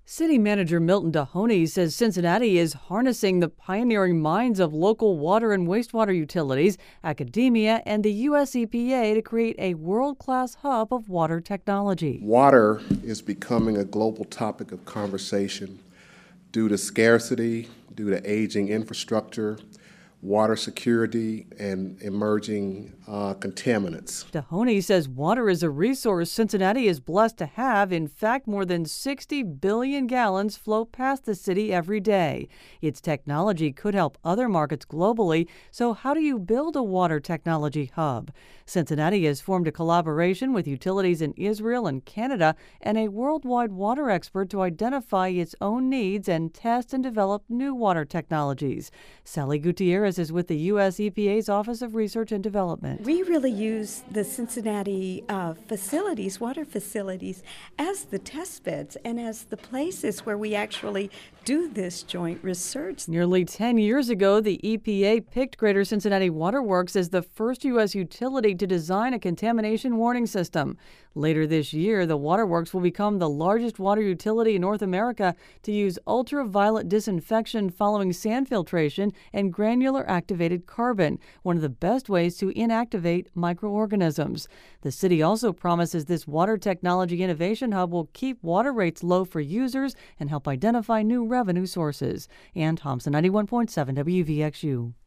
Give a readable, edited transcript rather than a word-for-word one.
City Manager Milton Dohoney says Cincinnati is harnessing the pioneering minds of local water and wastewater utilities, academia, and the U.S. EPA to create a world-class hub of water technology. Water is becoming a global topic of conversation due to scarcity, due to aging infrastructure, water security, and emerging contaminants. Dohoney says water is a resource Cincinnati is blessed to have. In fact, more than 60 billion gallons flow past the city every day. Its technology could help other markets globally. So how do you build a water technology hub? Cincinnati has formed a collaboration with utilities in Israel and Canada and a worldwide water expert to identify its own needs and test and develop new water technologies. Sally Gutierrez is with the U.S. EPA's Office of Research and Development. We really use the Cincinnati facilities, water facilities, as the test beds and as the places where we actually do this joint research. Nearly 10 years ago, the EPA picked Greater Cincinnati Water Works as the first U.S. utility to design a contamination warning system. Later this year, the Waterworks will become the largest water utility in North America to use ultraviolet disinfection following sand filtration and granular activated carbon, one of the best ways to inactivate microorganisms. The city also promises this water technology innovation hub will keep water rates low for users and help identify new revenue sources. Ann Thompson, 91.7 WVXU.